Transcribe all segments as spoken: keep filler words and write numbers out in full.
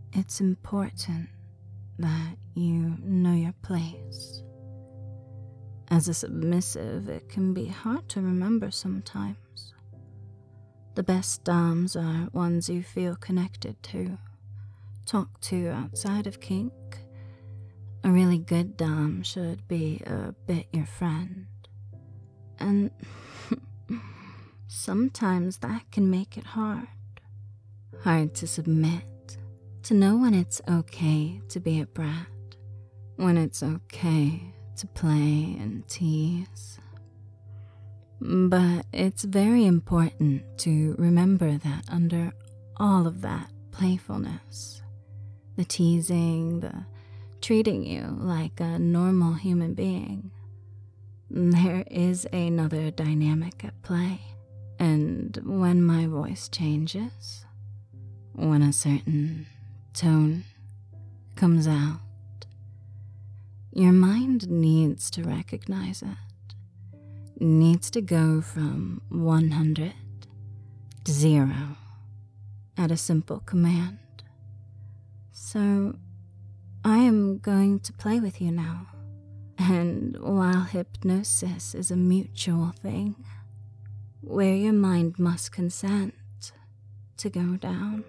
it's important that you know your place. As a submissive, it can be hard to remember sometimes. The best doms are ones you feel connected to, talk to outside of kink. A really good dom should be a bit your friend. And sometimes that can make it hard. Hard to submit, to know when it's okay to be a brat, when it's okay to play and tease. But it's very important to remember that under all of that playfulness, the teasing, the treating you like a normal human being, there is another dynamic at play. And when my voice changes, when a certain tone comes out, your mind needs to recognize it, needs to go from one hundred to zero at a simple command. So I am going to play with you now, and while hypnosis is a mutual thing, where your mind must consent to go down,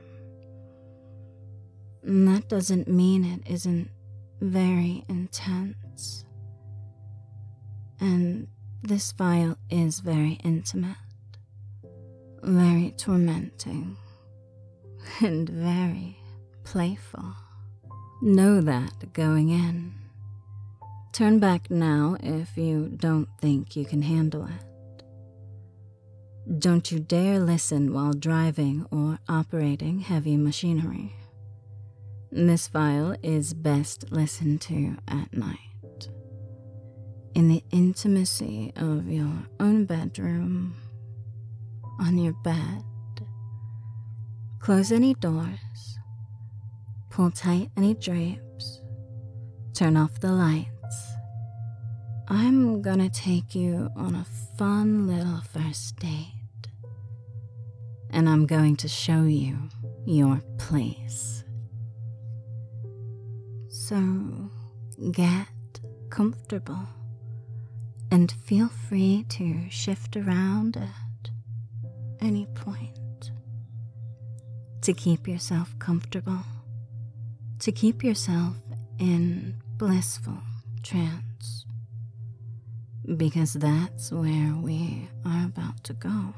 and that doesn't mean it isn't very intense. And this file is very intimate, very tormenting, and very playful. Know that going in. Turn back now if you don't think you can handle it. Don't you dare listen while driving or operating heavy machinery. This file is best listened to at night, in the intimacy of your own bedroom, on your bed. Close any doors, pull tight any drapes, turn off the lights. I'm gonna take you on a fun little first date, and I'm going to show you your place. So get comfortable and feel free to shift around at any point. To keep yourself comfortable, to keep yourself in blissful trance, because that's where we are about to go,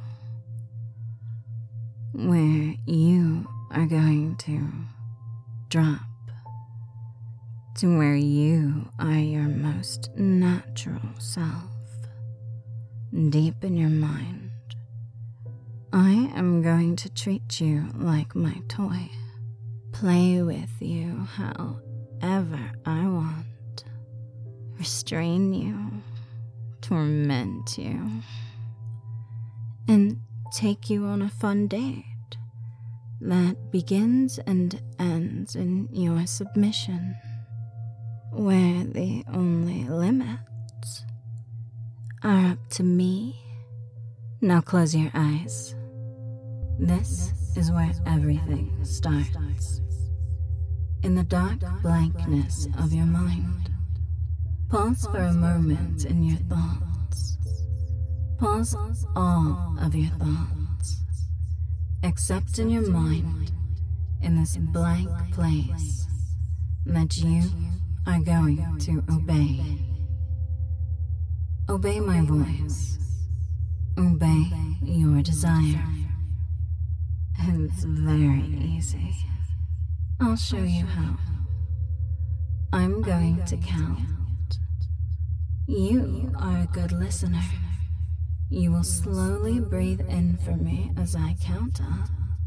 where you are going to drop to where you are your most natural self, deep in your mind. I am going to treat you like my toy, play with you however I want, restrain you, torment you, and take you on a fun date that begins and ends in your submission, where the only limits are up to me. Now close your eyes. This is where everything starts. In the dark blankness of your mind, pause for a moment in your thoughts. Pause all of your thoughts, except in your mind, in this blank place that you are going to obey. Obey my voice. Obey your desire. It's very easy. I'll show you how. I'm going to count. You are a good listener. You will slowly breathe in for me as I count up,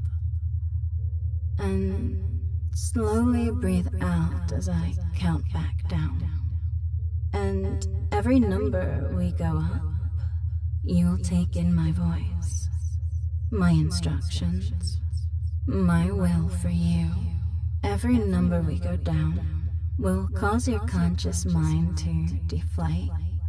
and slowly breathe out as I count back down. And every number we go up, you'll take in my voice, my instructions, my will for you. Every number we go down will cause your conscious mind to deflate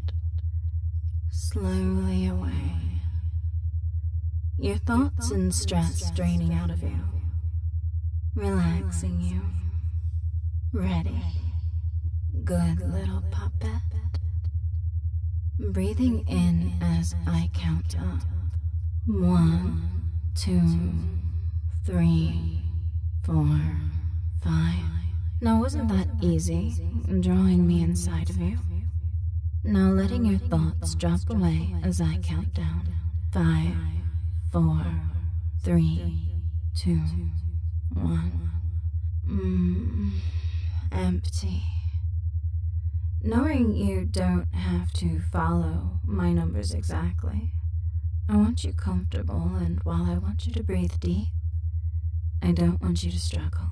slowly away, your thoughts and stress draining out of you. relaxing you. Ready. Good little puppet. Breathing in as I count up. One, two, three, four, five. Now, wasn't that easy, drawing me inside of you? Now letting your thoughts drop away as I count down. Five, four, three, two, one. Mm, empty. Knowing you don't have to follow my numbers exactly, I want you comfortable, and while I want you to breathe deep, I don't want you to struggle.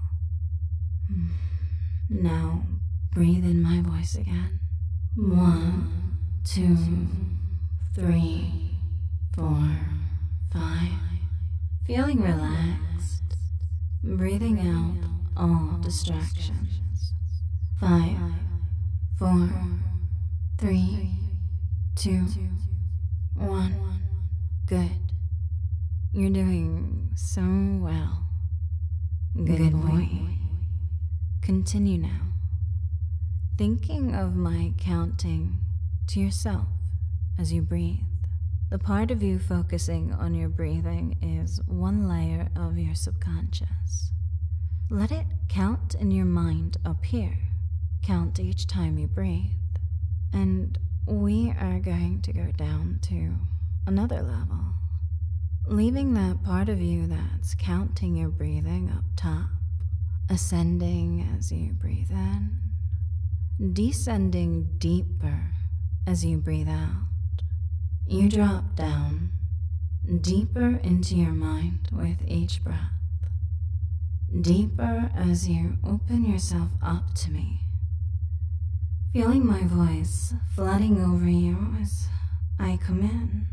Now, breathe in my voice again. One, two, three, four, five. Feeling relaxed, breathing out all distractions. Five, four, three, two, one. Good. You're doing so well. Good boy. Continue now. Thinking of my counting to yourself as you breathe. The part of you focusing on your breathing is one layer of your subconscious. Let it count in your mind up here. Count each time you breathe. And we are going to go down to another level. Leaving that part of you that's counting your breathing up top, ascending as you breathe in, descending deeper as you breathe out. You drop down deeper into your mind with each breath, deeper as you open yourself up to me, feeling my voice flooding over you as I come in.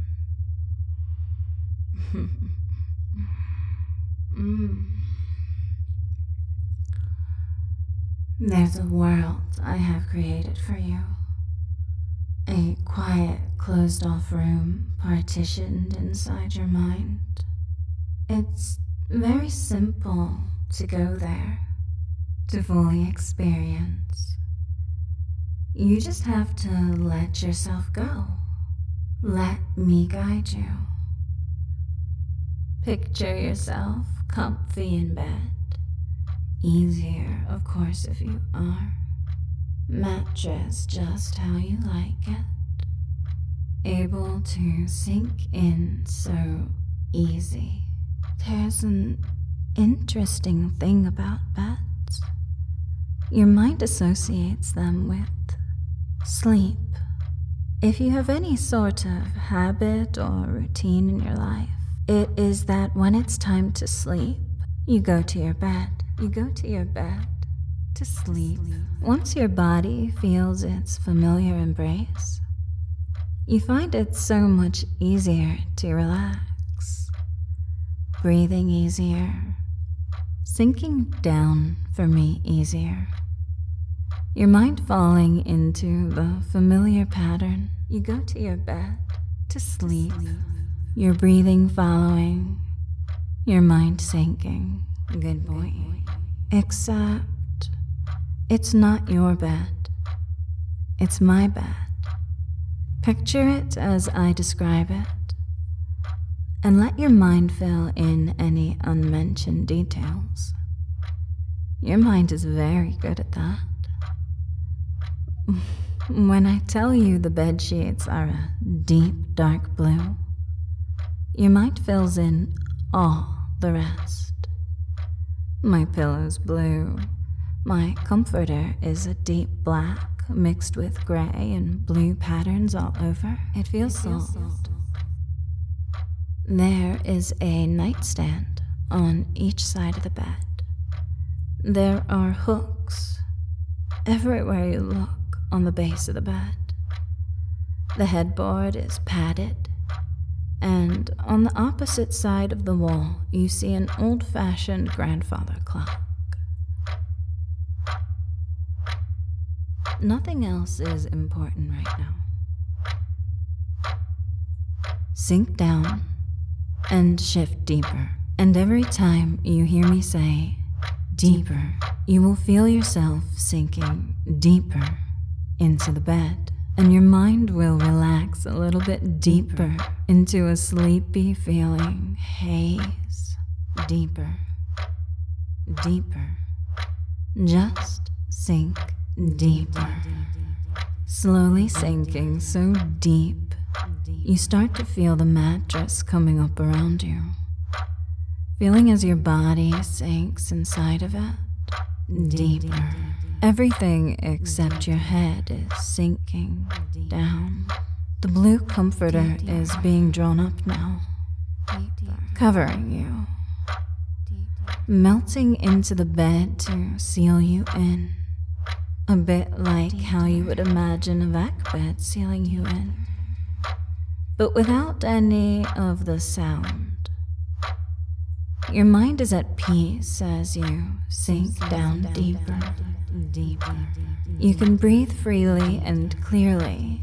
mm. There's a world I have created for you. A quiet, closed-off room partitioned inside your mind. It's very simple to go there, to fully experience. You just have to let yourself go. Let me guide you. Picture yourself comfy in bed. Easier, of course, if you are. Mattress just how you like it. Able to sink in so easy. There's an interesting thing about beds. Your mind associates them with sleep. If you have any sort of habit or routine in your life, it is that when it's time to sleep, you go to your bed. You go to your bed to sleep. Once your body feels its familiar embrace, you find it so much easier to relax. Breathing easier, sinking down for me easier. Your mind falling into the familiar pattern. You go to your bed to sleep. Your breathing following, your mind sinking. Good boy. Except it's not your bed. It's my bed. Picture it as I describe it, and let your mind fill in any unmentioned details. Your mind is very good at that. When I tell you the bed sheets are a deep, dark blue, your mind fills in all the rest. My pillow's blue. My comforter is a deep black mixed with gray and blue patterns all over. It feels soft. There is a nightstand on each side of the bed. There are hooks everywhere you look on the base of the bed. The headboard is padded, and on the opposite side of the wall, you see an old-fashioned grandfather clock. Nothing else is important right now. Sink down and shift deeper, and every time you hear me say, deeper. You will feel yourself sinking deeper into the bed, and your mind will relax a little bit deeper into a sleepy feeling haze. Deeper, deeper. Just sink deeper. Slowly sinking so deep, you start to feel the mattress coming up around you, feeling as your body sinks inside of it deeper. Everything except your head is sinking down. The blue comforter is being drawn up now, covering you, melting into the bed to seal you in, a bit like how you would imagine a vac bed sealing you in, but without any of the sound. Your mind is at peace as you sink down deeper, deeper. You can breathe freely and clearly,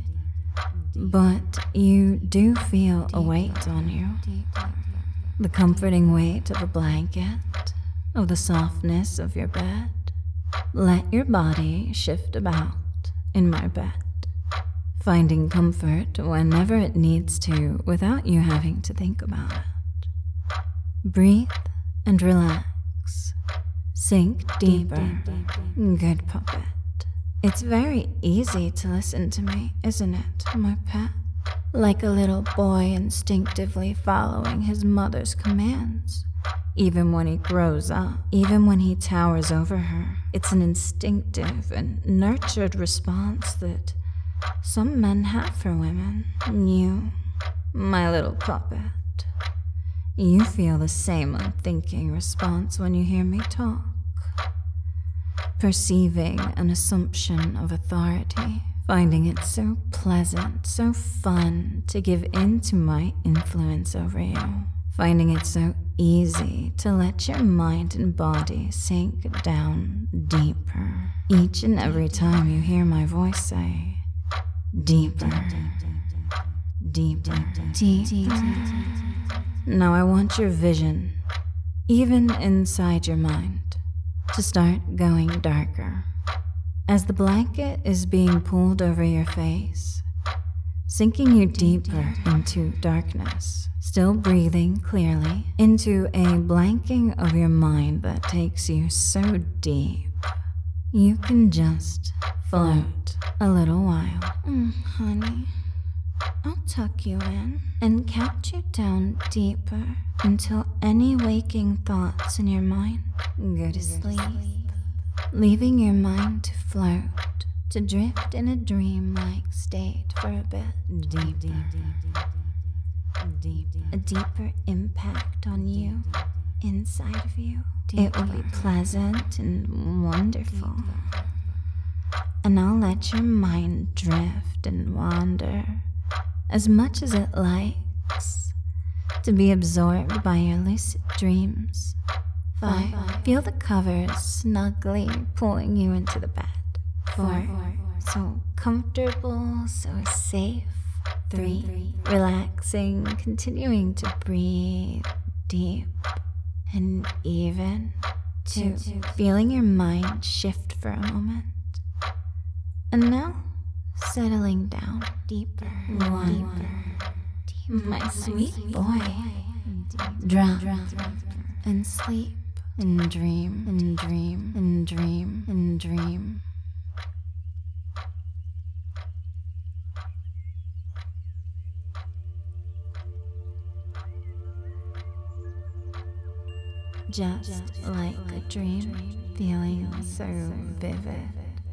but you do feel a weight on you. The comforting weight of a blanket, of the softness of your bed. Let your body shift about in my bed, finding comfort whenever it needs to without you having to think about it. Breathe and relax. Sink deeper. Good puppet. It's very easy to listen to me, isn't it, my pet? Like a little boy instinctively following his mother's commands. Even when he grows up, even when he towers over her, it's an instinctive and nurtured response that some men have for women. You, my little puppet, you feel the same unthinking response when you hear me talk, perceiving an assumption of authority, finding it so pleasant, so fun to give in to my influence over you, finding it so easy to let your mind and body sink down deeper. Each and every time you hear my voice say, deeper, deeper, deeper. Now I want your vision, even inside your mind, to start going darker. As the blanket is being pulled over your face, sinking you deeper into darkness, still breathing clearly, into a blanking of your mind that takes you so deep, you can just float a little while. Mm, honey, I'll tuck you in and count you down deeper until any waking thoughts in your mind go to sleep, leaving your mind to float, to drift in a dream-like state for a bit deeper. A deeper impact on you, inside of you. It will be pleasant and wonderful. And I'll let your mind drift and wander as much as it likes, to be absorbed by your lucid dreams. Five, feel the covers snugly pulling you into the bed. Four, so comfortable, so safe. Three, relaxing, continuing to breathe deep and even. Two, feeling your mind shift for a moment. And now, settling down deeper. One, deeper. My sweet boy. Drop and sleep and dream and dream and dream and dream. Just like a dream, feeling so vivid.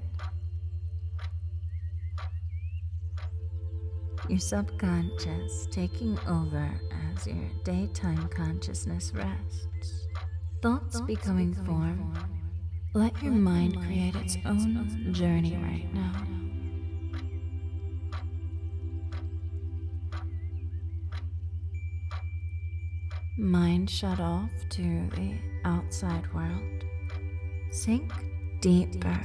Your subconscious taking over as your daytime consciousness rests. Thoughts becoming form. Let your mind create its own journey right now. Mind shut off to the outside world. Sink deeper.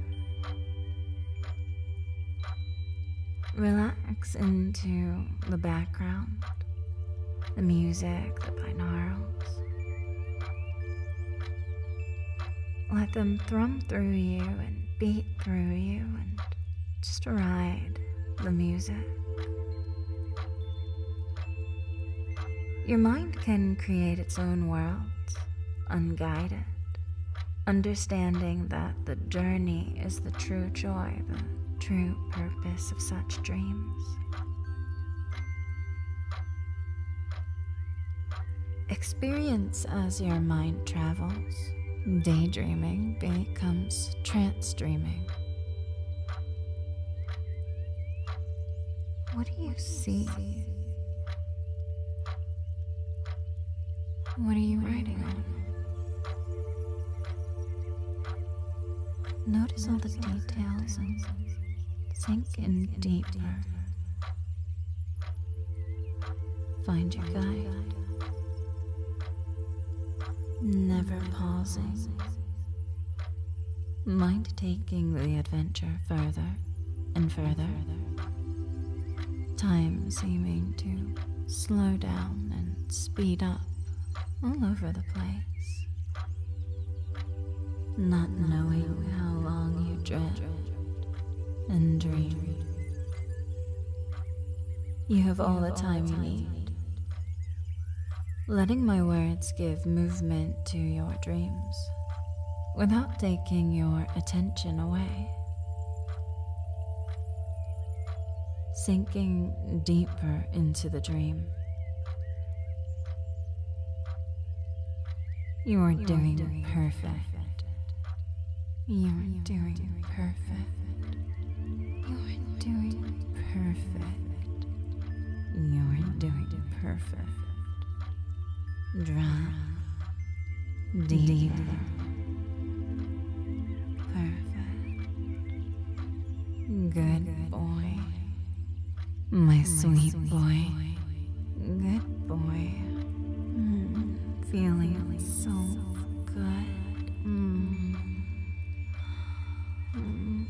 Relax into the background, the music, the binaurals. Let them thrum through you and beat through you and just ride the music. Your mind can create its own worlds, unguided, understanding that the journey is the true joy, the true purpose of such dreams. Experience as your mind travels. Daydreaming becomes trance dreaming. What do you see? What are you writing on? Notice all the details and sink in deeper. Find your guide. Never pausing. Mind taking the adventure further and further. Time seeming to slow down and speed up all over the place. Not knowing how long you drift and dream. You have all the time you need. Letting my words give movement to your dreams without taking your attention away. Sinking deeper into the dream. You are doing perfect. You are doing perfect. You are doing perfect. You are doing perfect. Drop deeper. Perfect. Good boy. My sweet boy. Good boy. Mm, feeling so good. Mm. Mm.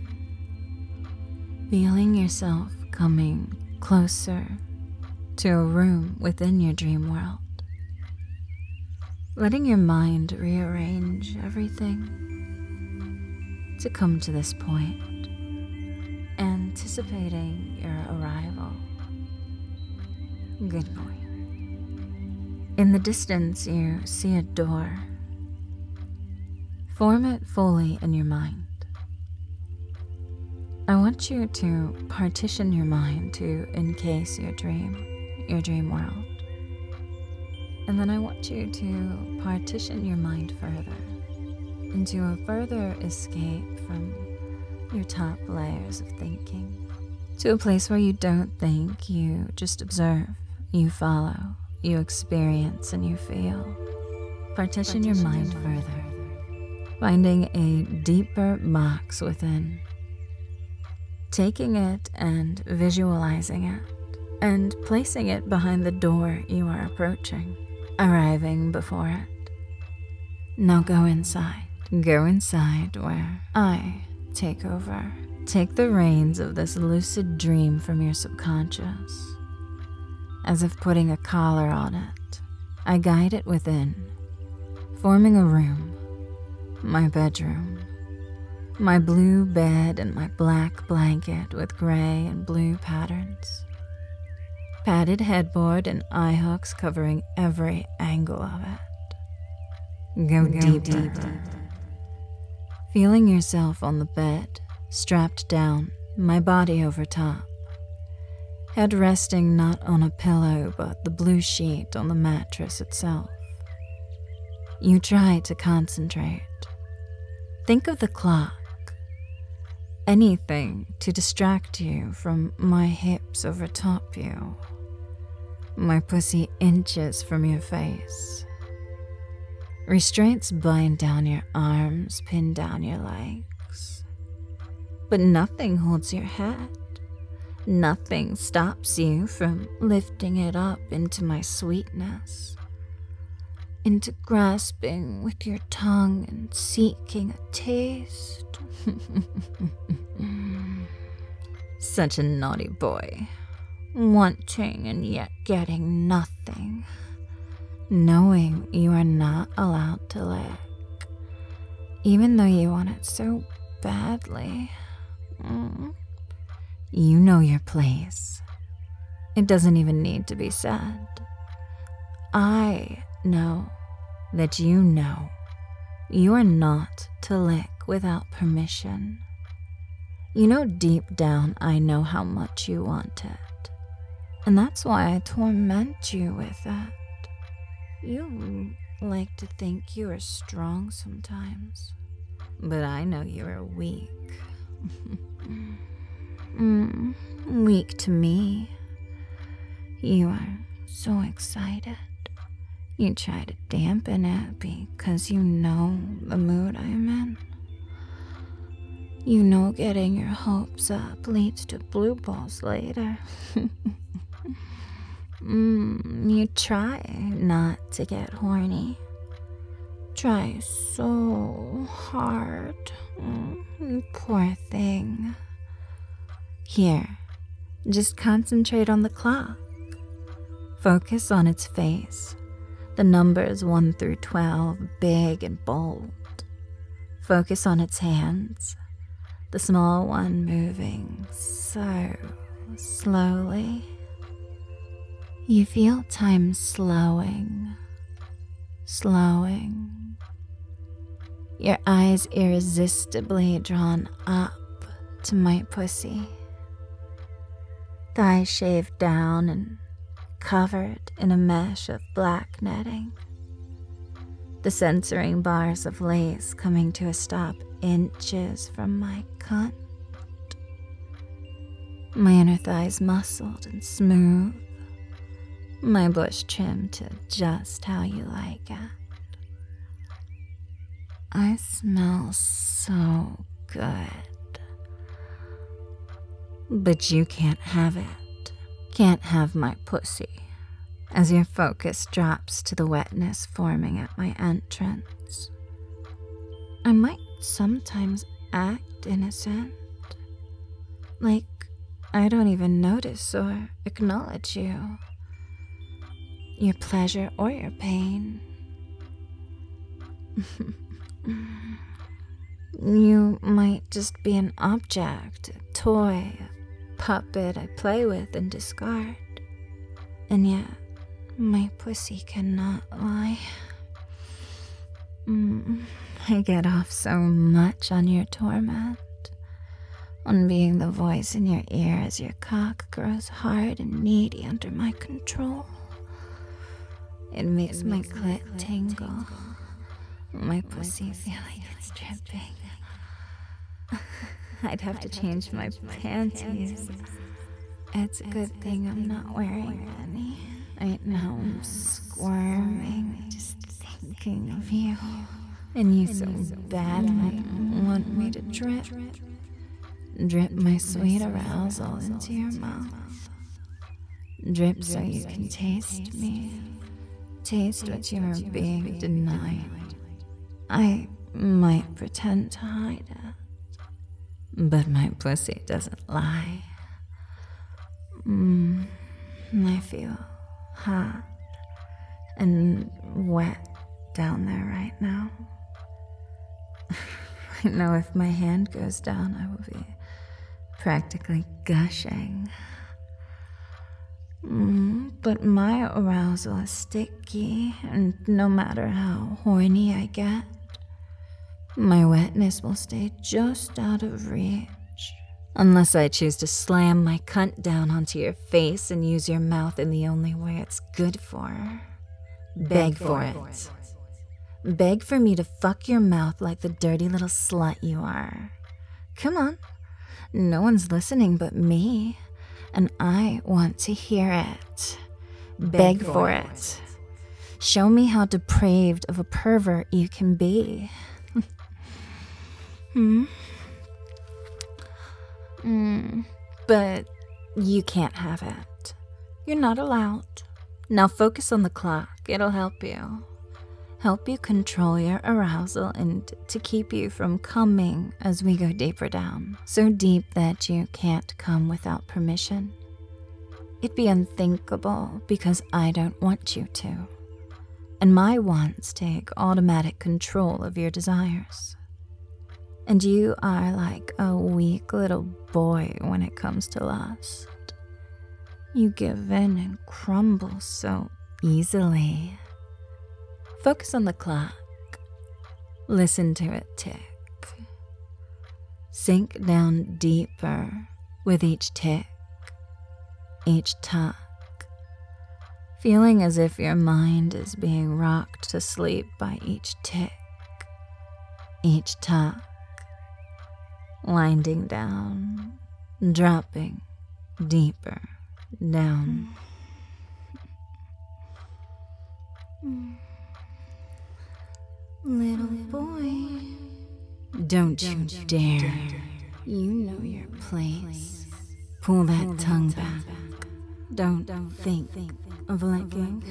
Feeling yourself coming closer to a room within your dream world. Letting your mind rearrange everything to come to this point, anticipating your arrival. Good boy. In the distance, you see a door. Form it fully in your mind. I want you to partition your mind to encase your dream, your dream world. And then I want you to partition your mind further into a further escape from your top layers of thinking, to a place where you don't think, you just observe, you follow, you experience, and you feel. Partition, partition your mind further, finding a deeper box within, taking it and visualizing it, and placing it behind the door you are approaching. Arriving before it. Now go inside. Go inside where I take over. Take the reins of this lucid dream from your subconscious. As if putting a collar on it, I guide it within, forming a room, my bedroom, my blue bed and my black blanket with gray and blue patterns. Padded headboard and eye hooks covering every angle of it. Go, Go deeper. deeper. Feeling yourself on the bed, strapped down, my body over top. Head resting not on a pillow but the blue sheet on the mattress itself. You try to concentrate. Think of the clock. Anything to distract you from my hips over top you. My pussy inches from your face. Restraints bind down your arms, pin down your legs. But nothing holds your head. Nothing stops you from lifting it up into my sweetness. Into grasping with your tongue and seeking a taste. Such a naughty boy. Wanting and yet getting nothing. Knowing you are not allowed to lick. Even though you want it so badly. Mm. You know your place. It doesn't even need to be said. I know that you know you're not to lick without permission. You know deep down I know how much you want it. And that's why I torment you with it. You like to think you are strong sometimes, but I know you are weak. mm, weak to me. You are so excited. You try to dampen it because you know the mood I'm in. You know getting your hopes up leads to blue balls later. mm, you try not to get horny. Try so hard. Mm, poor thing. Here, just concentrate on the clock. Focus on its face. The numbers one through twelve, big and bold. Focus on its hands. The small one moving so slowly. You feel time slowing, slowing. Your eyes irresistibly drawn up to my pussy. Thighs shaved down and covered in a mesh of black netting. The censoring bars of lace coming to a stop inches from my cunt. My inner thighs muscled and smooth. My bush trimmed to just how you like it. I smell so good. But you can't have it. Can't have my pussy. As your focus drops to the wetness forming at my entrance. I might sometimes act innocent. Like I don't even notice or acknowledge you. Your pleasure or your pain. You might just be an object, a toy, a puppet I play with and discard. And yet, my pussy cannot lie. Mm, I get off so much on your torment. On being the voice in your ear as your cock grows hard and needy under my control. It makes, it my, makes clit my clit tingle. tingle. My pussy, my pussy feel like it's dripping. I'd have I'd to change, have to my, change my panties. panties. It's a it's good thing I'm not wearing any. Right now I'm squirming just thinking of you. And you so badly want me to drip. Drip my sweet arousal into your mouth. Drip so you can taste me. Taste what you are being denied. I might pretend to hide it, but my pussy doesn't lie. Mm, I feel hot and wet down there right now. I know if my hand goes down, I will be practically gushing. Mm, but my arousal is sticky, and no matter how horny I get, my wetness will stay just out of reach. Unless I choose to slam my cunt down onto your face and use your mouth in the only way it's good for. Beg, Beg for, for it. it. Beg for me to fuck your mouth like the dirty little slut you are. Come on. No one's listening but me, and I want to hear it. Beg, Beg for, for it. it. Show me how depraved of a pervert you can be. hmm? Mm, but you can't have it. You're not allowed. Now focus on the clock. It'll help you. Help you control your arousal and to keep you from coming as we go deeper down. So deep that you can't come without permission. It'd be unthinkable because I don't want you to. And my wants take automatic control of your desires. And you are like a weak little boy when it comes to lust. You give in and crumble so easily. Focus on the clock. Listen to it tick. Sink down deeper with each tick, each tuck, feeling as if your mind is being rocked to sleep by each tick, each tuck, winding down, dropping deeper down. Little boy, don't you dare. You know your place. Pull that tongue back. Don't think of licking.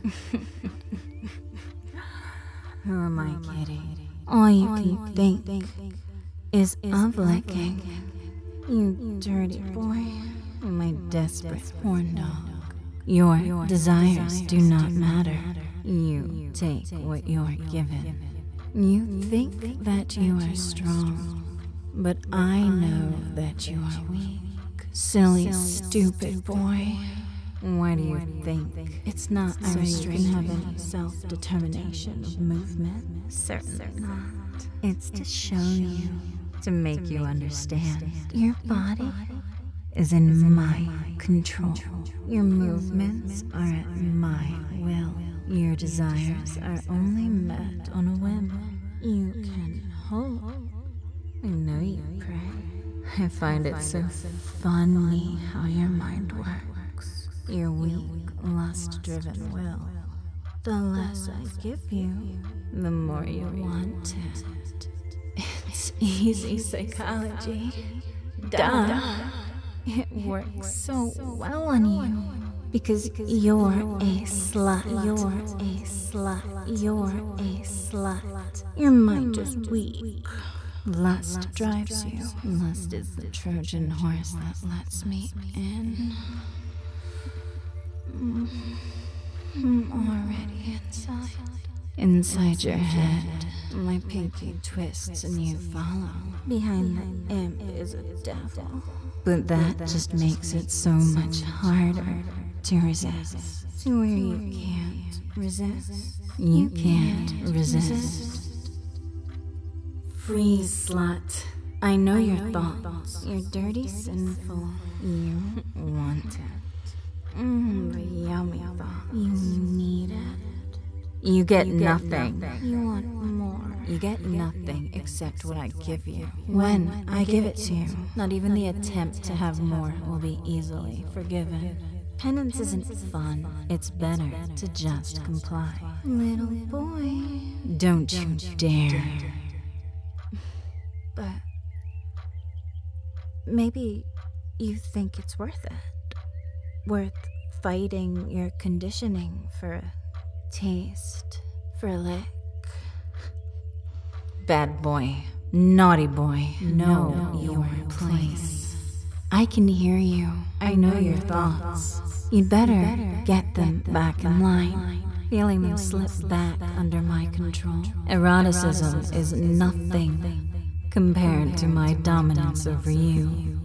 Who am I kidding? All you can think is of licking. You dirty boy. My desperate horn dog. Your desires do not matter. You take what you're given. You think that you are strong, but I know that you are weak. Silly, stupid boy. Why do you think it's not so you can have any self-determination of movement? Certainly not. It's to show you, to make you understand. Your body is in my control. Your movements are at my will. Your desires are only met on a whim. You can hope. I know you pray. I find it so funny how your mind works. Your weak, lust-driven will. The less I give you, the more you want it. It's easy psychology. Duh. It works so well on you. Because you're a slut, you're a slut, you're a slut. Your mind is weak. Lust drives you. Lust is the Trojan horse that lets me in. I'm already inside. Inside your head, my pinky twists and you follow. Behind the imp is a devil. But that just makes it so much harder to resist. To where you can't resist. You can't resist. Freeze, slut. I know your thoughts. You're dirty, sinful. You want it. Mmm, the yummy thought. You need it. You get nothing. You want more. You get nothing except what I give you. When I give it to you, not even the attempt to have more will be easily forgiven. Penance isn't fun. It's better to just comply. Little boy, don't you dare. But maybe you think it's worth it. Worth fighting your conditioning for a taste, for a lick. Bad boy, naughty boy, know your place. I can hear you. I know your thoughts. You'd better get them back in line. Feeling them slip back under my control. Eroticism is nothing compared to my dominance over you.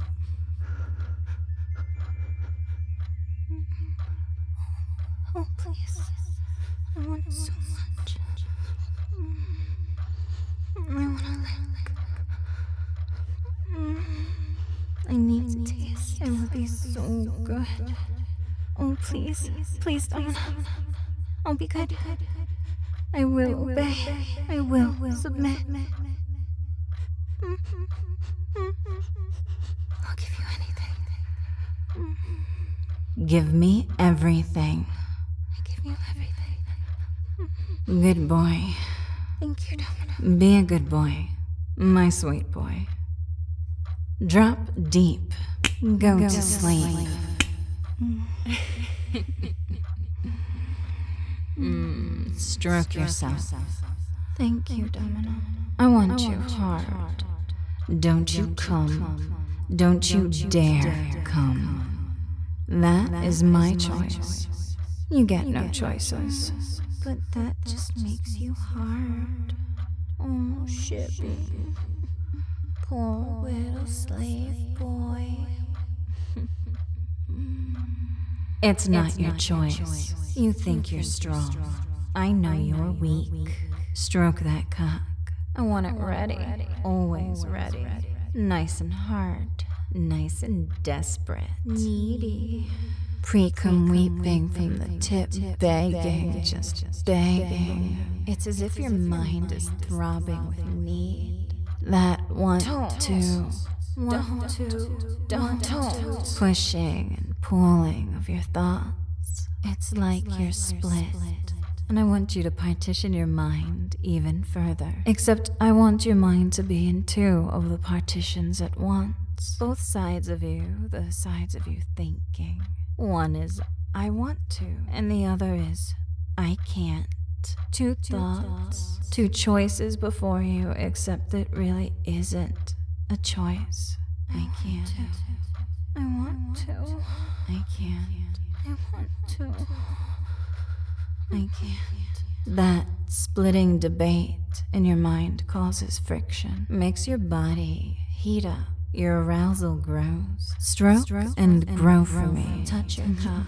Oh, please. I want it so much. I want to lick. I need to taste. It would be so good. Oh, please. Please don't. I'll be good. I will obey. I will submit. I'll give you anything. Give me everything. I give you everything. Good boy. Thank you, Domino. Be a good boy. My sweet boy. Drop deep. Go, Go to sleep. mm, stroke yourself. Thank you, Domino. I want you hard. Don't you come. Don't you dare come. That is my choice. You get no choices. But that just makes you hard. Oh, shippy. Poor little slave boy. It's not it's your not choice. choice. You think you're strong. I know you're weak. Stroke that cock. I want it ready. Always ready. Nice and hard. Nice and desperate. Needy. Pre-cum weeping from the tip, begging, just begging. It's as if your mind is throbbing with need. That want to, want to, want to. Pushing and pulling of your thoughts. It's like you're split. And I want you to partition your mind even further. Except I want your mind to be in two of the partitions at once. Both sides of you, the sides of you thinking. One is, I want to, and the other is, I can't. Two, two thoughts, thoughts, two choices before you, except it really isn't a choice. I can't. I want to. I can't. I want to. I can't. That splitting debate in your mind causes friction, makes your body heat up. Your arousal grows. Stroke, Stroke and, and grow for me. Touch your cock.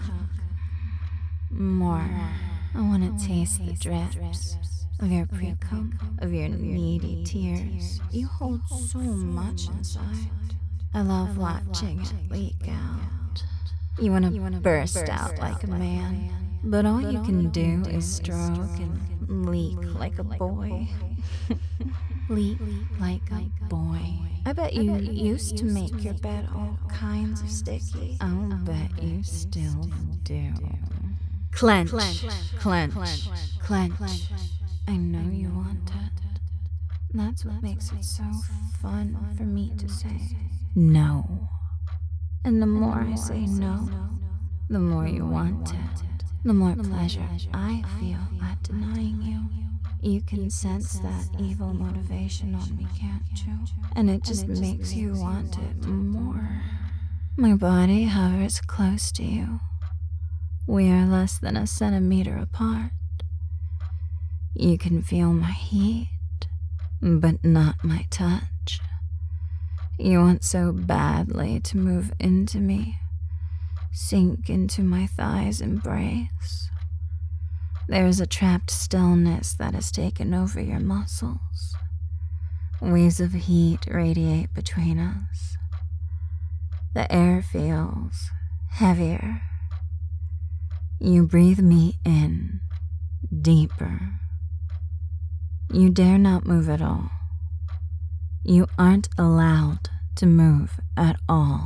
More. I want to taste the drips of your pre-cum, of your needy tears. You hold so much inside. I love watching it leak out. You want to burst out like a man, but all you can do is stroke and leak like a boy. Leak like a boy. I bet you used to make your bed all kinds of sticky. I'll bet you still do. Clench, clench, clench, clench. I know you want it. That's what makes it so fun for me to say no. And the more I say no, the more you want it. The more pleasure I feel at denying you. You can sense that evil motivation on me, can't you? And it just makes you want it more. My body hovers close to you. We are less than a centimeter apart. You can feel my heat, but not my touch. You want so badly to move into me, sink into my thighs' embrace. There is a trapped stillness that has taken over your muscles. Waves of heat radiate between us. The air feels heavier. You breathe me in deeper. You dare not move at all. You aren't allowed to move at all.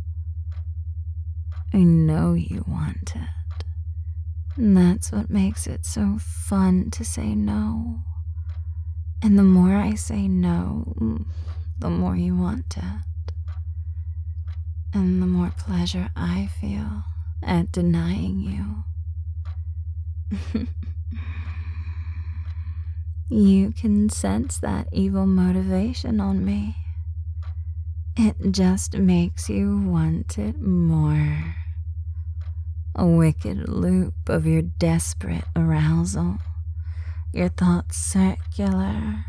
I know you want it. And that's what makes it so fun to say no. And the more I say no, the more you want it. And the more pleasure I feel at denying you. You can sense that evil motivation on me. It just makes you want it more. A wicked loop of your desperate arousal, your thoughts circular,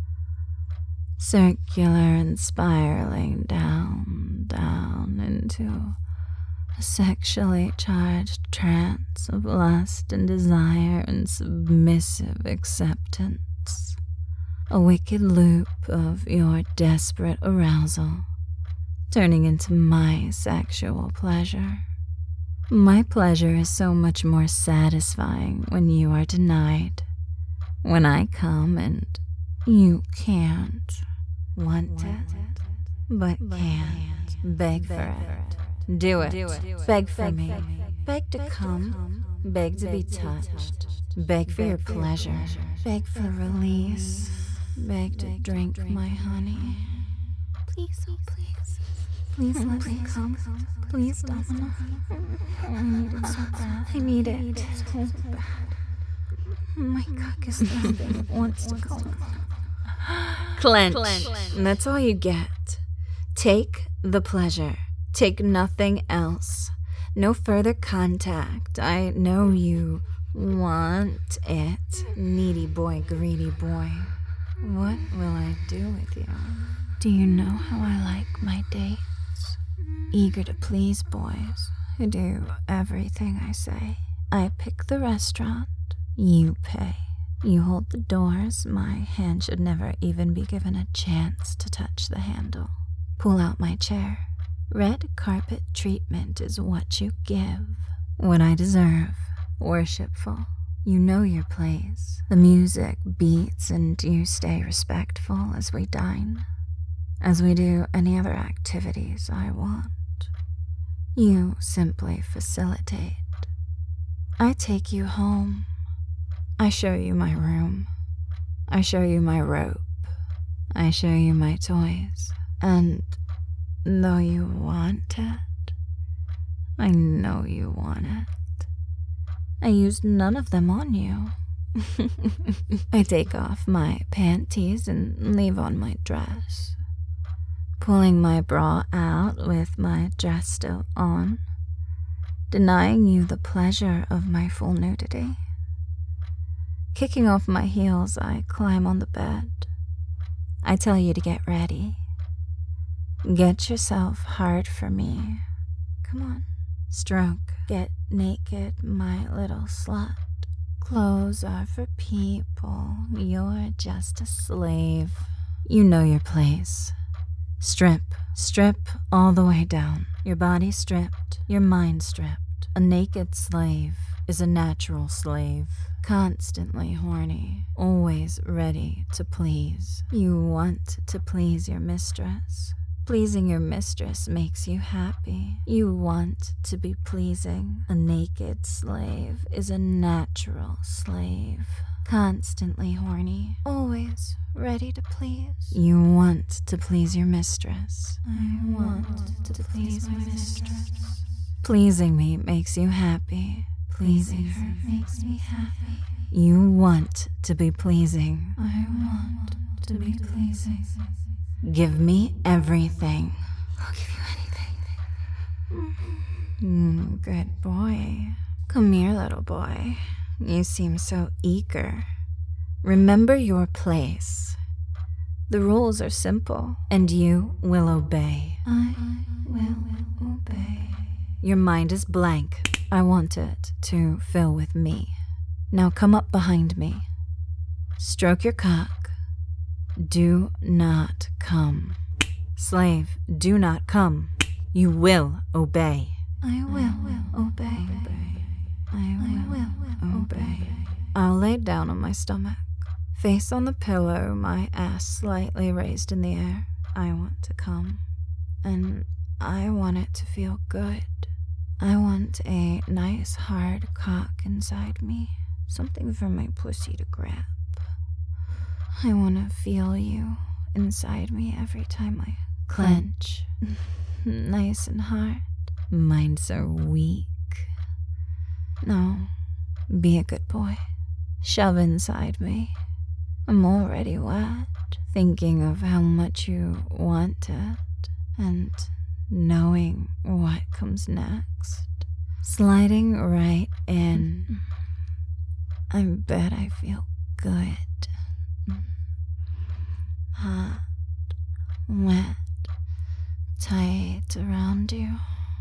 circular and spiraling down, down into a sexually charged trance of lust and desire and submissive acceptance. A wicked loop of your desperate arousal, turning into my sexual pleasure. My pleasure is so much more satisfying when you are denied. When I come and you can't. Want it, but can't. Beg for it. Do it. Beg for me. Beg to come. Beg to be touched. Beg for your pleasure. Beg for release. Beg to drink my honey. Please, oh please. Please let me come. Please, Domino. I need it so bad. I need it so bad. My cock is throbbing. It wants to come. Clench. And that's all you get. Take the pleasure. Take nothing else. No further contact. I know you want it. Needy boy, greedy boy. What will I do with you? Do you know how I like my dates? Eager to please boys who do everything I say. I pick the restaurant, you pay. You hold the doors, my hand should never even be given a chance to touch the handle. Pull out my chair. Red carpet treatment is what you give. What I deserve. Worshipful. You know your place. The music beats and you stay respectful as we dine. As we do any other activities I want. You simply facilitate. I take you home. I show you my room. I show you my rope. I show you my toys. And though you want it, I know you want it. I used none of them on you. I take off my panties and leave on my dress. Pulling my bra out with my dress still on. Denying you the pleasure of my full nudity. Kicking off my heels, I climb on the bed. I tell you to get ready. Get yourself hard for me. Come on. Stroke. Get naked, my little slut. Clothes are for people. You're just a slave. You know your place. Strip. Strip all the way down. Your body stripped. Your mind stripped. A naked slave is a natural slave. Constantly horny, always ready to please. You want to please your mistress. Pleasing your mistress makes you happy. You want to be pleasing. A naked slave is a natural slave. Constantly horny, always ready to please. You want to please your mistress. I want to please my mistress. Pleasing me makes you happy. Pleasing her makes me happy. You want to be pleasing. I want to be pleasing. Give me everything. I'll give you anything. Mm, good boy. Come here, little boy. You seem so eager. Remember your place. The rules are simple, and you will obey. I will obey. Your mind is blank. I want it to fill with me. Now come up behind me. Stroke your cock. Do not come. Slave, do not come. You will obey. I will, will obey. I will, will obey. I'll lay down on my stomach. Face on the pillow, my ass slightly raised in the air. I want to come. And I want it to feel good. I want a nice hard cock inside me. Something for my pussy to grab. I want to feel you inside me every time I clench. Nice and hard. Mine's so weak. No, be a good boy. Shove inside me. I'm already wet, thinking of how much you want it, and knowing what comes next. Sliding right in. I bet I feel good. Hot, wet, tight around you.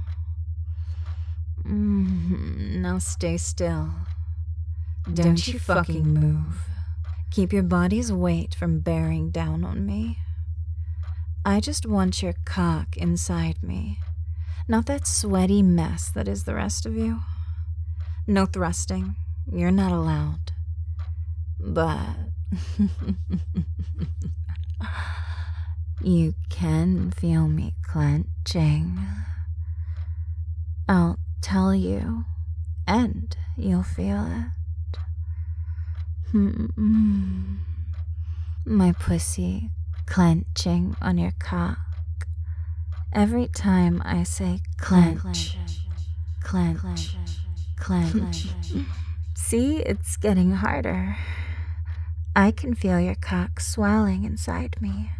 Mm-hmm. Now stay still. Don't, Don't you fucking move. Keep your body's weight from bearing down on me. I just want your cock inside me, not that sweaty mess that is the rest of you. No thrusting. You're not allowed. But you can feel me clenching. I'll tell you, and you'll feel it. Mm-mm. My pussy clenching on your cock. Every time I say clench, clench, clench, clench. See, it's getting harder. I can feel your cock swelling inside me.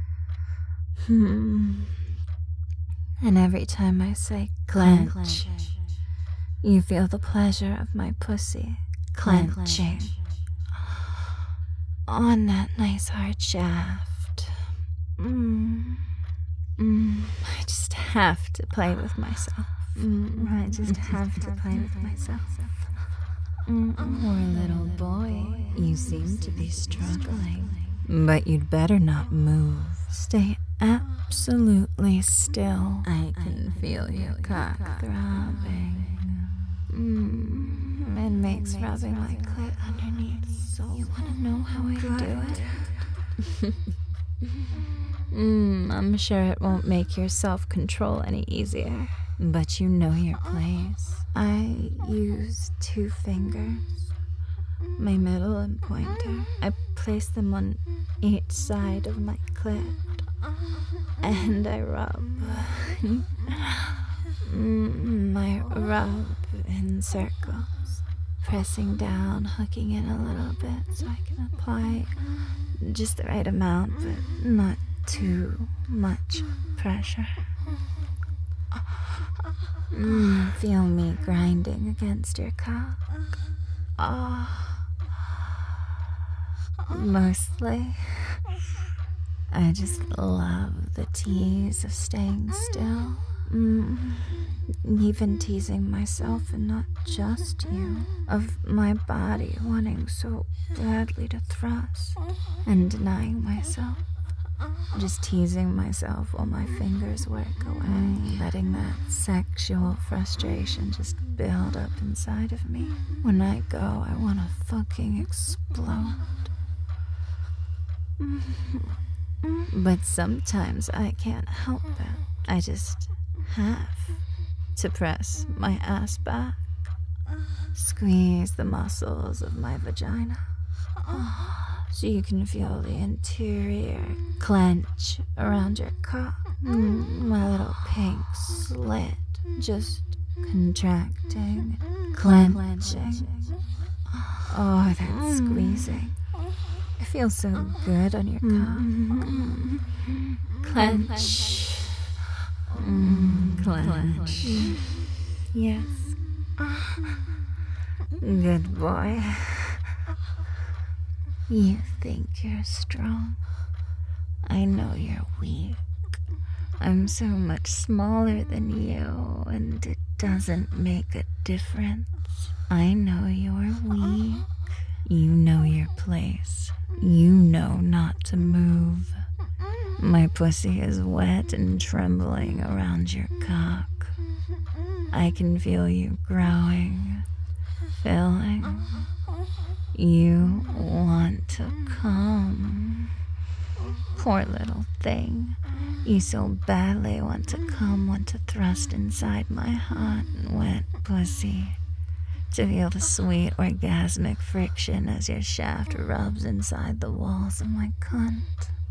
Hmm. And every time I say clench, clench, you feel the pleasure of my pussy clenching on that nice hard shaft. Mm. Mm, I just have to play with myself. Mm, I just have to play with myself. Mm, poor little boy, you seem to be struggling. But you'd better not move. Stay absolutely still. I can feel your cock throbbing. Mm, it makes rubbing my clit underneath so. You want to know how I do it? mm, I'm sure it won't make your self-control any easier. But you know your place. I use two fingers, my middle and pointer. I place them on each side of my clit, and I rub. mm, I rub in circles, pressing down, hooking in a little bit so I can apply just the right amount, but not too much pressure. Mm, feel me grinding against your cock. Oh. Mostly, I just love the tease of staying still. Mm, even teasing myself and not just you. Of my body wanting so badly to thrust and denying myself. Just teasing myself while my fingers work away, letting that sexual frustration just build up inside of me. When I go, I want to fucking explode. But sometimes I can't help it. I just have to press my ass back, squeeze the muscles of my vagina. So you can feel the interior clench around your cock. Mm, my little pink slit just contracting, clenching. Oh, that squeezing. It feels so good on your cock. Clench. Mm, clench. Yes. Good boy. You think you're strong. I know you're weak. I'm so much smaller than you, and it doesn't make a difference. I know you're weak. You know your place. You know not to move. My pussy is wet and trembling around your cock. I can feel you growing, filling. You want to come. Poor little thing. You so badly want to come, want to thrust inside my hot and wet pussy. To feel the sweet orgasmic friction as your shaft rubs inside the walls of my cunt.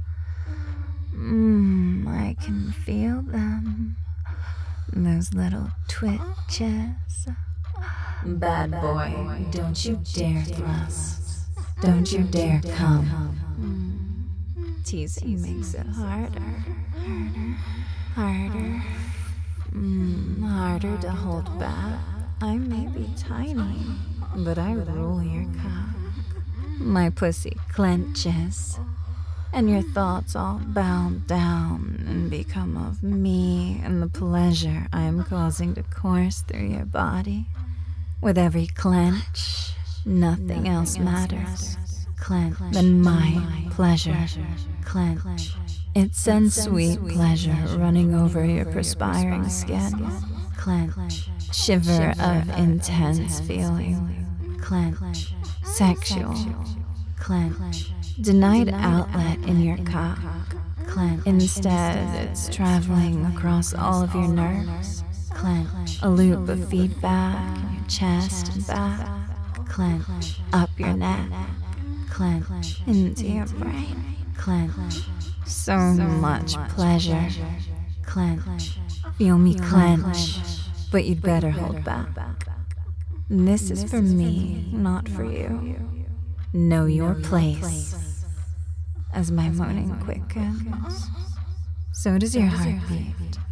Mmm, I can feel them. Those little twitches. Bad boy, don't you dare thrust. Don't you dare come. Mm. Teasing makes it harder, harder, harder. Mm, harder to hold back. I may be tiny, but I rule your cock. My pussy clenches, and your thoughts all bow down and become of me and the pleasure I am causing to course through your body. With every clench, nothing, nothing else, else matters. matters. Clench, clench than my, my pleasure. pleasure. Clench. clench. It sends sweet pleasure running over your perspiring skin. Clench. clench. Shiver, Shiver of, of intense, intense feeling. Clench. Sexual. Clench. Denied outlet in your cock. Clench. Instead, it's traveling across all of your nerves. Clench. A loop of feedback in your chest and back. Clench. Up your neck. Clench. Into your brain. Clench. So much pleasure. Clench. Feel me clench. But you'd better hold back. This is for me, not for you. Know your place. As my moaning quickens, so does your heartbeat.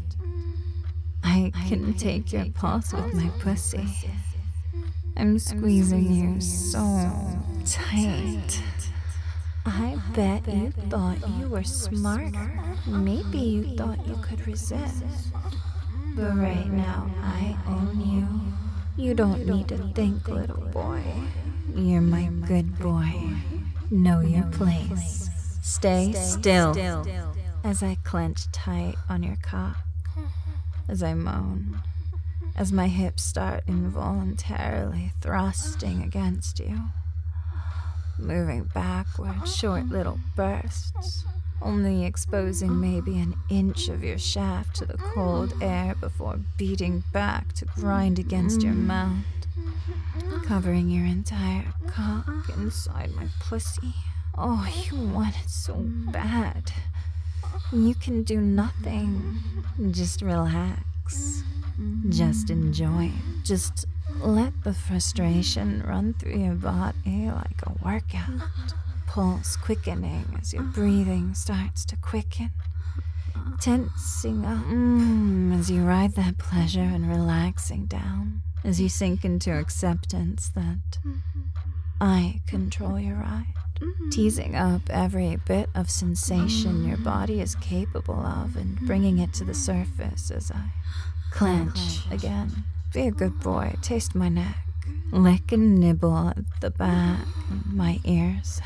I can take your pulse with my pussy. I'm squeezing you so tight. I bet you thought you were smarter. Maybe you thought you could resist. But right now, I own you. You don't need to think, little boy. You're my good boy. Know your place. Stay still. As I clench tight on your cock. As I moan. As my hips start involuntarily thrusting against you. Moving backward, short little bursts, only exposing maybe an inch of your shaft to the cold air before beating back to grind against your mouth, covering your entire cock inside my pussy. Oh, you want it so bad. You can do nothing. Just relax. Just enjoy. Just let the frustration run through your body like a workout. Pulse quickening as your breathing starts to quicken. Tensing up mm, as you ride that pleasure and relaxing down. As you sink into acceptance that I control your ride. Teasing up every bit of sensation your body is capable of and bringing it to the surface as I clench again. Be a good boy, taste my neck. Lick and nibble at the back and my ears.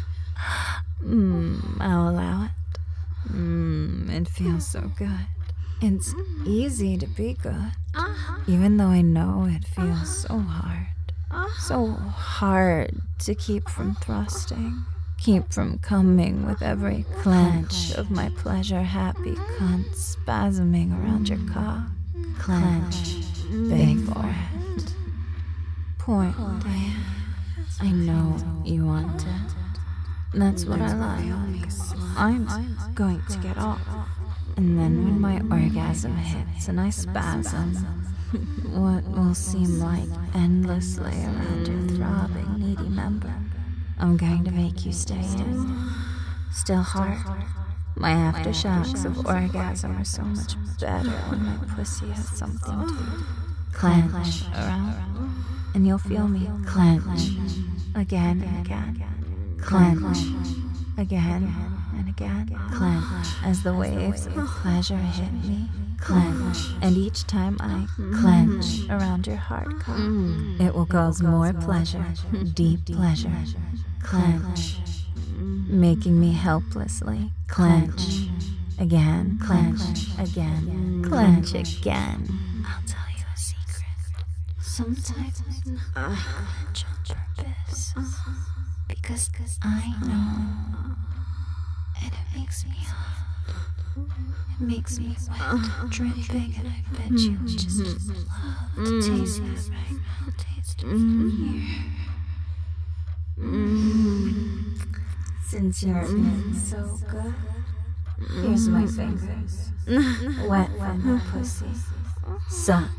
Mmm, I'll allow it. Mmm, it feels so good. It's easy to be good, even though I know it feels so hard. So hard to keep from thrusting, keep from coming with every clench of my pleasure-happy cunt spasming around your cock. Clench, big forehead, point. I know you want it. That's what I like. I'm going to get off. And then when my orgasm hits and I spasm, what will seem like endlessly around your throbbing, needy member, I'm going to make you stay in. Still hard. My aftershocks of orgasm are so much better when my pussy has something to clench around. And you'll feel me clench again and again. Clench again and again. Clench as the waves of pleasure hit me. Clench. And each time I clench around your hard cock, it will cause more pleasure, deep pleasure. Clench. Making me helplessly clench again, clench again, clench again. I'll tell you a secret. Sometimes I clench on purpose because I know, and it makes me hot. It makes me wet, dripping, and I bet you just love to taste that right now. Taste it here. Mm. Since you're feeling so good, here's my fingers, wet from the pussy. Suck.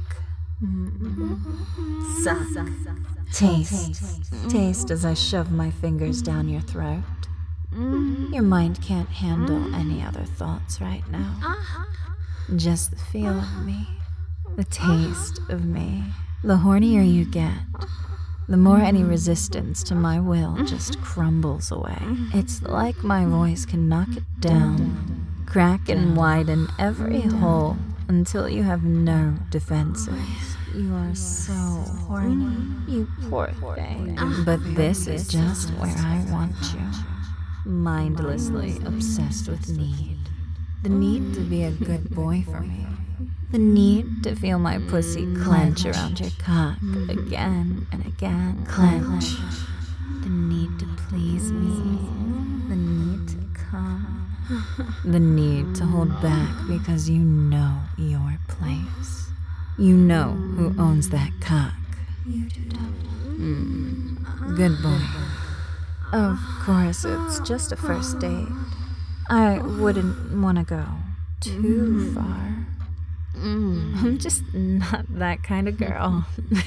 Suck. Taste. Taste as I shove my fingers down your throat. Your mind can't handle any other thoughts right now. Just the feel of me, the taste of me. The hornier you get, the more any resistance to my will just crumbles away. It's like my voice can knock it down, crack and widen every hole until you have no defenses. You are so horny, you poor thing. But this is just where I want you. Mindlessly obsessed with need. The need to be a good boy for me. The need to feel my pussy clench around your cock again and again. Clench. The need to please me. The need to come. The need to hold back because you know your place. You know who owns that cock. You do. Mm. Good boy. Of course, it's just a first date. I wouldn't want to go too far. I'm just not that kind of girl.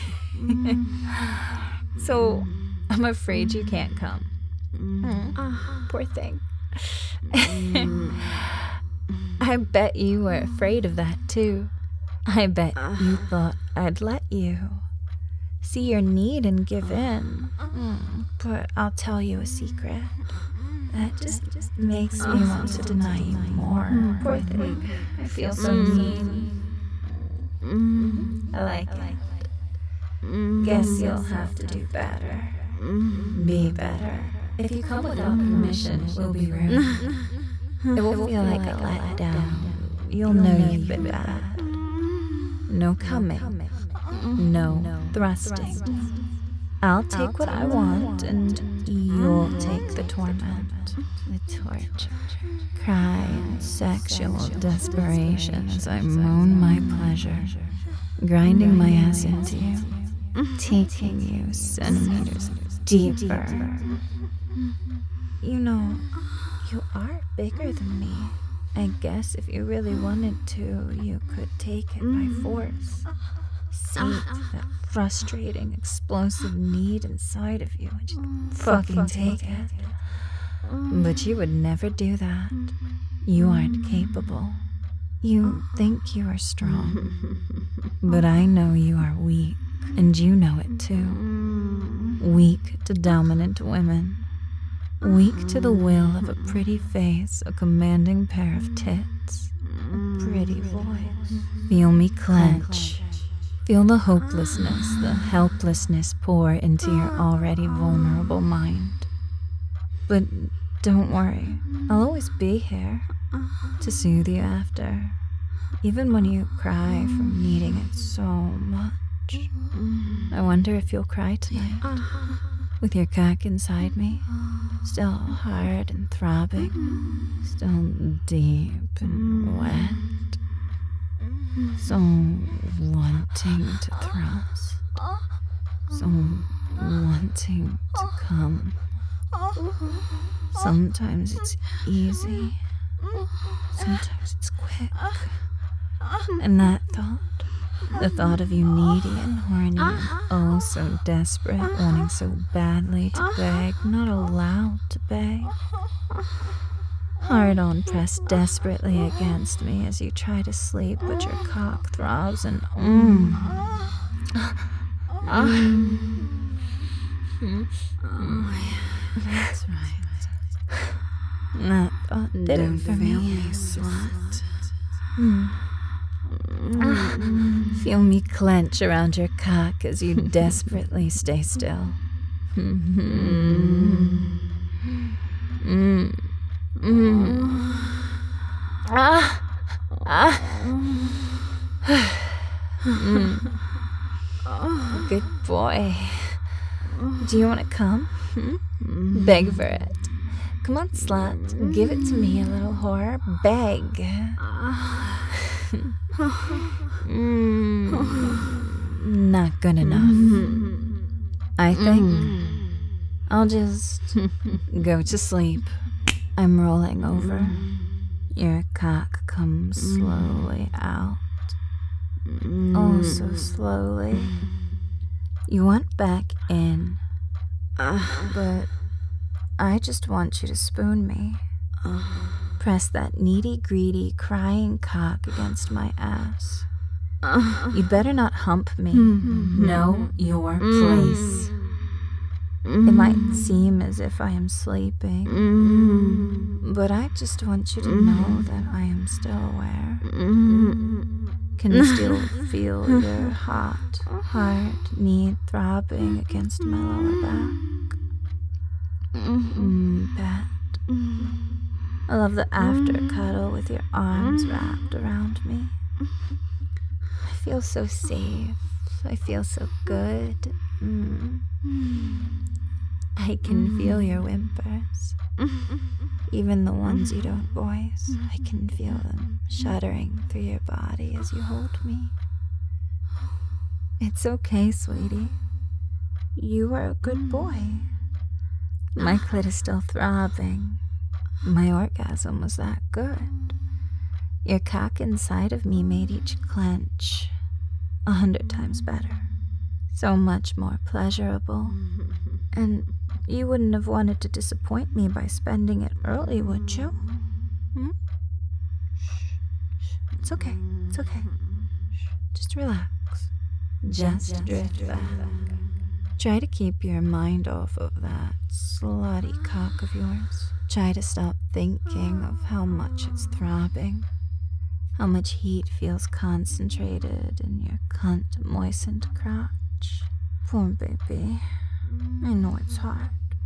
So, I'm afraid you can't come. Oh, poor thing. I bet you were afraid of that too. I bet you thought I'd let you see your need and give in. But I'll tell you a secret. That just, just makes me want to deny you more. Poor thing. I feel so mean. I like it. Guess you'll have to do better. Be better. If you come without permission, it will be rude. It will feel like a letdown. You'll know you've been bad. No coming. No thrusting. I'll take what I want, and you'll take the torment, the torture. Cry in sexual desperation as I moan my pleasure, grinding my ass into you, taking you centimeters deeper. You know, you are bigger than me. I guess if you really wanted to, you could take it by force. Sate that frustrating, explosive need inside of you and just fucking take it. But you would never do that. You aren't capable. You think you are strong. But I know you are weak, and you know it too. Weak to dominant women. Weak to the will of a pretty face, a commanding pair of tits, a pretty voice. Feel me clench. Feel the hopelessness, the helplessness pour into your already vulnerable mind. But don't worry, I'll always be here to soothe you after, even when you cry from needing it so much. I wonder if you'll cry tonight, with your cock inside me, still hard and throbbing, still deep and wet. So wanting to thrust, so wanting to come. Sometimes it's easy, sometimes it's quick. And that thought, the thought of you needy and horny and oh so desperate, wanting so badly to beg, not allowed to beg. Hard on pressed desperately against me as you try to sleep, but your cock throbs and mmm. Mm. Mm. Oh, yeah, that's right. That thought did it for me. Don't feel me, slut. Mm. Mm. Feel me clench around your cock as you desperately stay still. Mm. Mm. Mm. Ah. Ah. Mm. Oh, good boy. Do you want to come? Hmm? Beg for it. Come on, slut. Give it to me, a little whore. Beg. mm. Not good enough. I think I'll just go to sleep. I'm rolling over. Your cock comes slowly out. Oh, so slowly. You want back in. But I just want you to spoon me. Press that needy, greedy, crying cock against my ass. You'd better not hump me. Know your place. It might seem as if I am sleeping, but I just want you to know that I am still aware. Can still feel your hot, hard knee throbbing against my lower back. Mm, pet. I love the after cuddle with your arms wrapped around me. I feel so safe. I feel so good. Mm. I can feel your whimpers. Even the ones you don't voice. I can feel them shuddering through your body as you hold me. It's okay, sweetie. You are a good boy. My clit is still throbbing. My orgasm was that good. Your cock inside of me made each clench a hundred times better. So much more pleasurable. And you wouldn't have wanted to disappoint me by spending it early, would you? Hmm? Shh. It's okay. It's okay. Shh. Just relax. Just drift back. Try to keep your mind off of that slutty cock of yours. Try to stop thinking of how much it's throbbing, how much heat feels concentrated in your cunt-moistened crotch. Poor baby. I know it's hard.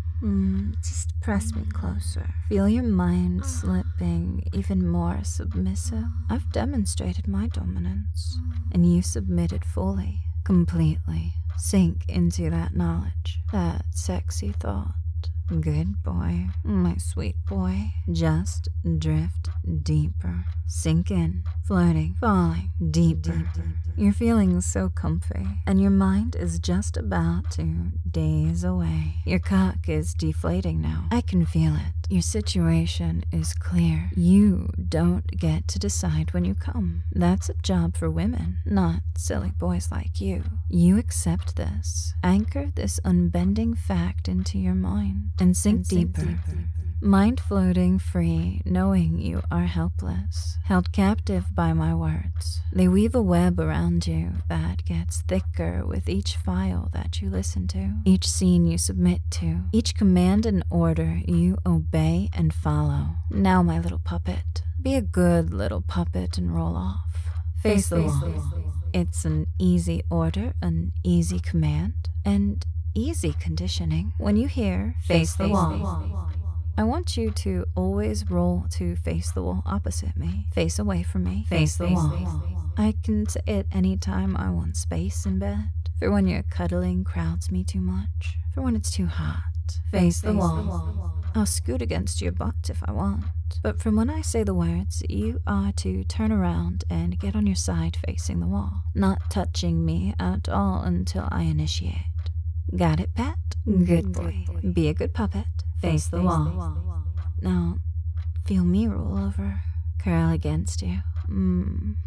Mm, just press me closer. Feel your mind slipping even more submissive. I've demonstrated my dominance, and you submitted fully, completely. Sink into that knowledge, that sexy thought. Good boy, my sweet boy. Just drift deeper. Sink in, floating, falling deeper. You're feeling so comfy, and your mind is just about to daze away. Your cock is deflating now. I can feel it. Your situation is clear. You don't get to decide when you come. That's a job for women, not silly boys like you. You accept this. Anchor this unbending fact into your mind and sink, and sink deeper. deeper. Mind floating free, knowing you are helpless, held captive by my words. They weave a web around you that gets thicker with each file that you listen to, each scene you submit to, each command and order you obey and follow. Now, my little puppet, be a good little puppet and roll off. Face the wall. It's an easy order, an easy command, and easy conditioning. When you hear face the wall, I want you to always roll to face the wall opposite me. Face away from me. Face the wall. I can say it anytime I want space in bed. For when your cuddling crowds me too much. For when it's too hot. Face the wall. I'll scoot against your butt if I want. But from when I say the words, you are to turn around and get on your side facing the wall. Not touching me at all until I initiate. Got it, Pat? Good boy. Be a good puppet. Face the wall. Now, feel me roll over. Curl against you. Mmm.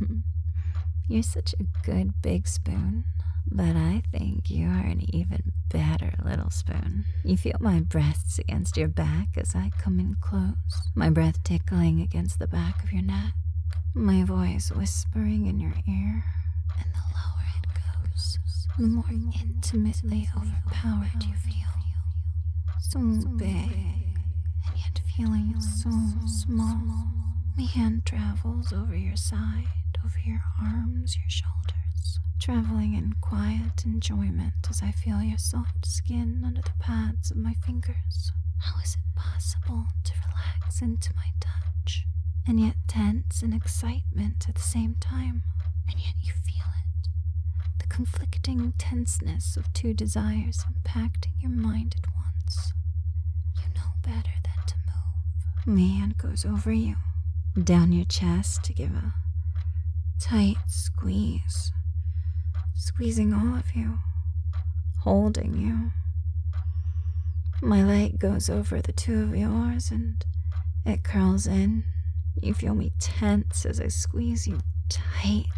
You're such a good big spoon. But I think you are an even better little spoon. You feel my breasts against your back as I come in close. My breath tickling against the back of your neck. My voice whispering in your ear. And the lower it goes, the more intimately overpowered you feel. So big, and yet feeling so small. My hand travels over your side, over your arms, your shoulders, traveling in quiet enjoyment as I feel your soft skin under the pads of my fingers. How is it possible to relax into my touch, and yet tense in excitement at the same time? And yet you feel it, the conflicting tenseness of two desires impacting your mind at once. You know better than to move. My hand goes over you, down your chest to give a tight squeeze, squeezing all of you, holding you. My leg goes over the two of yours and it curls in. You feel me tense as I squeeze you tight.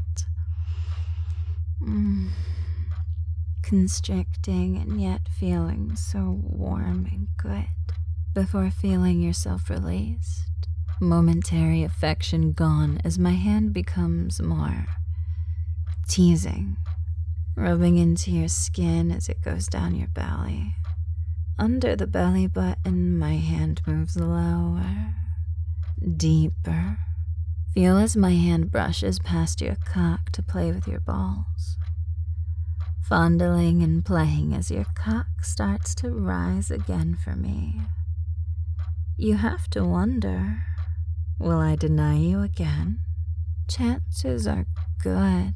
Mm. Constricting and yet feeling so warm and good. Before feeling yourself released, momentary affection gone as my hand becomes more teasing, rubbing into your skin as it goes down your belly. Under the belly button, my hand moves lower, deeper. Feel as my hand brushes past your cock to play with your balls. Fondling and playing as your cock starts to rise again for me. You have to wonder, will I deny you again? Chances are good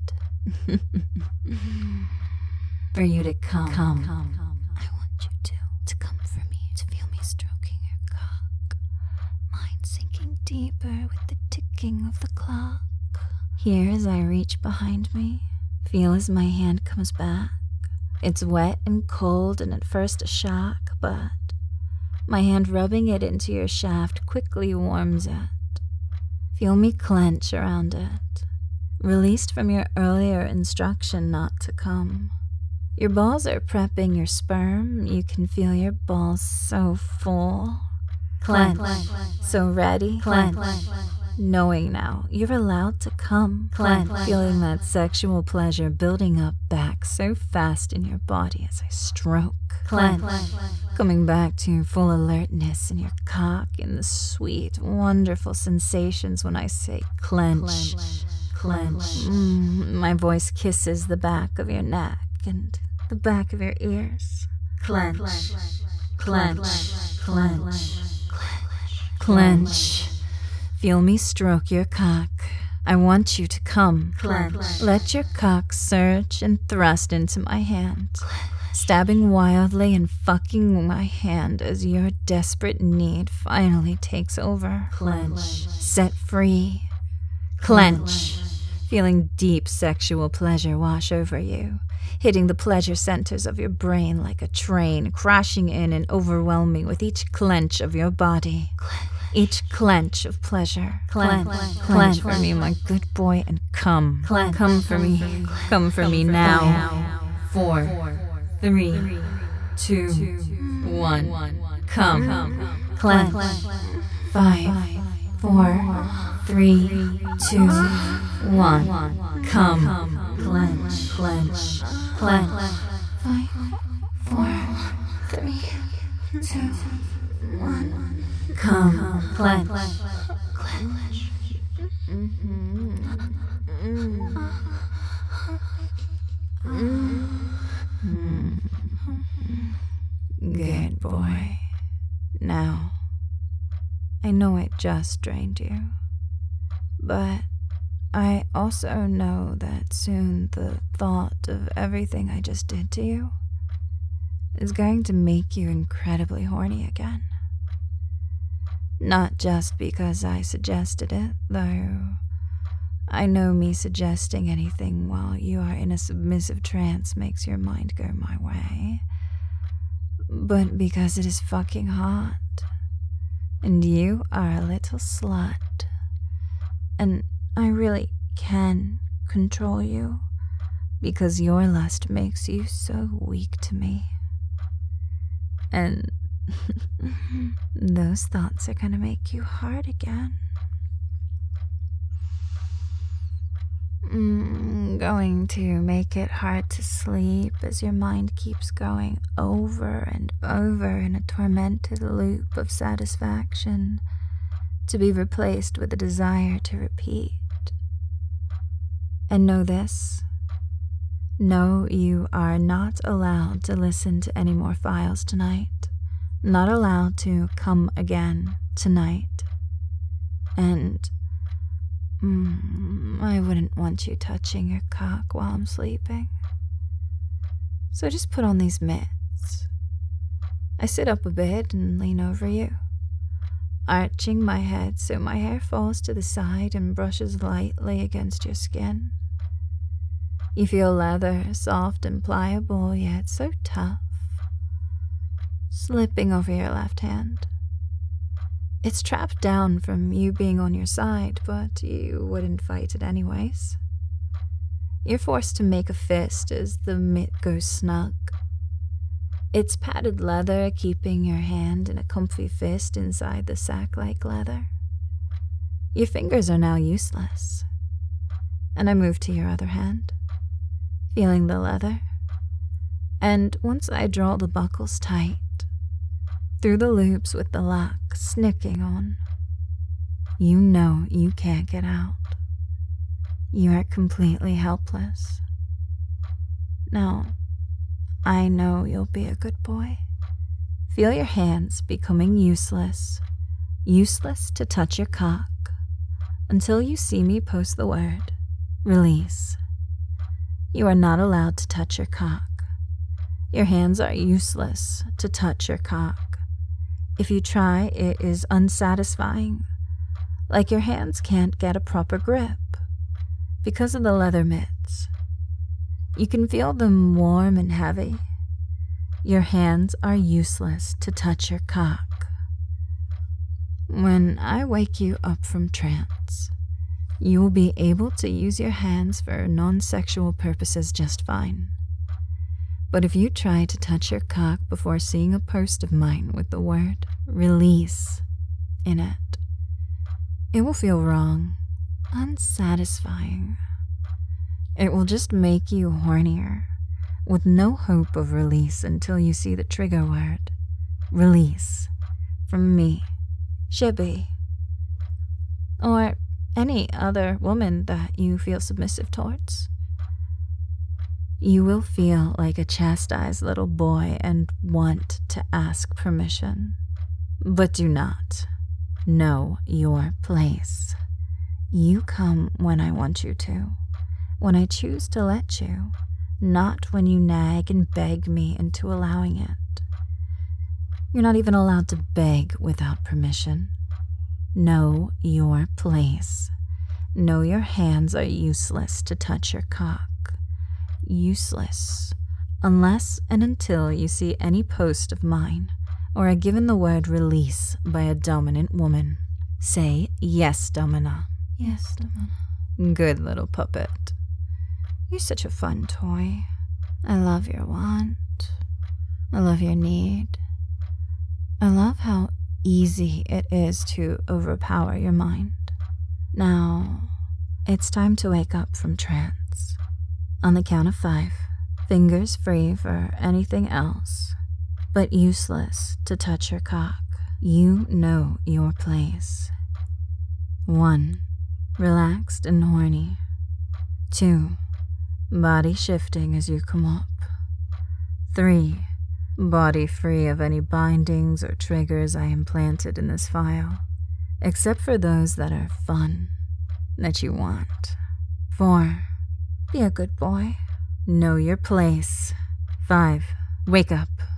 for you to come. come. come. I want you to, to come for me, to feel me stroking your cock, mind sinking deeper with the ticking of the clock. Here as I reach behind me, feel as my hand comes back. It's wet and cold and at first a shock, but my hand rubbing it into your shaft quickly warms it. Feel me clench around it, released from your earlier instruction not to come. Your balls are prepping your sperm. You can feel your balls so full. Clench, clench. So ready. Clench. Clench. Knowing now you're allowed to come. Clench. Feeling that sexual pleasure building up back so fast in your body as I stroke. Clench. Clench. coming back to full alertness in your cock and the sweet, wonderful sensations when I say clench, clench. Mm, my voice kisses the back of your neck and the back of your ears. Clench, clench, clench, clench. Feel me stroke your cock. I want you to come. Clench. Let your cock surge and thrust into my hand, stabbing wildly and fucking my hand as your desperate need finally takes over. Clench. Set free. Clench. Feeling deep sexual pleasure wash over you, hitting the pleasure centers of your brain like a train, crashing in and overwhelming with each clench of your body. Each clench of pleasure. Clench, clench, clench for me, my good boy, and come. Clench. Come for me. Come for me now. Four, three, two, one. Come. Clench. Five, four, three, two, one. Come. Clench, clench, clench. Five, four, three, two, one. Come, clench, clench. Mm-hmm. Mm-hmm. Good boy. Now, I know it just drained you, but I also know that soon the thought of everything I just did to you is going to make you incredibly horny again. Not just because I suggested it, though I know me suggesting anything while you are in a submissive trance makes your mind go my way, but because it is fucking hot, and you are a little slut, and I really can control you because your lust makes you so weak to me. And those thoughts are gonna make you hard again. Mm, going to make it hard to sleep as your mind keeps going over and over in a tormented loop of satisfaction to be replaced with a desire to repeat. And know this. No, you are not allowed to listen to any more files tonight. Not allowed to come again tonight. And mm, I wouldn't want you touching your cock while I'm sleeping. So just put on these mitts. I sit up a bit and lean over you, arching my head so my hair falls to the side and brushes lightly against your skin. You feel leather, soft and pliable, yet so tough, slipping over your left hand. It's trapped down from you being on your side, but you wouldn't fight it anyways. You're forced to make a fist as the mitt goes snug. It's padded leather, keeping your hand in a comfy fist inside the sack-like leather. Your fingers are now useless, and I move to your other hand, feeling the leather, and once I draw the buckles tight, through the loops with the lock snicking on, you know you can't get out. You are completely helpless. Now, I know you'll be a good boy. Feel your hands becoming useless, useless to touch your cock, until you see me post the word, release. You are not allowed to touch your cock. Your hands are useless to touch your cock. If you try, it is unsatisfying, like your hands can't get a proper grip because of the leather mitts. You can feel them warm and heavy. Your hands are useless to touch your cock. When I wake you up from trance, you will be able to use your hands for non-sexual purposes just fine. But if you try to touch your cock before seeing a post of mine with the word release in it, it will feel wrong, unsatisfying. It will just make you hornier, with no hope of release until you see the trigger word, release from me. Shibby. Or any other woman that you feel submissive towards. You will feel like a chastised little boy and want to ask permission. But do not. Know your place. You come when I want you to, when I choose to let you, not when you nag and beg me into allowing it. You're not even allowed to beg without permission. Know your place. Know your hands are useless to touch your cock. Useless. Unless and until you see any post of mine or are given the word release by a dominant woman. Say yes, Domina. Yes, Domina. Good little puppet. You're such a fun toy. I love your want. I love your need. I love how easy it is to overpower your mind. Now, it's time to wake up from trance. On the count of five, fingers free for anything else, but useless to touch your cock. You know your place. One, relaxed and horny. Two, body shifting as you come up. Three, body free of any bindings or triggers I implanted in this file, except for those that are fun, that you want. Four, be a good boy. Know your place. Five, wake up.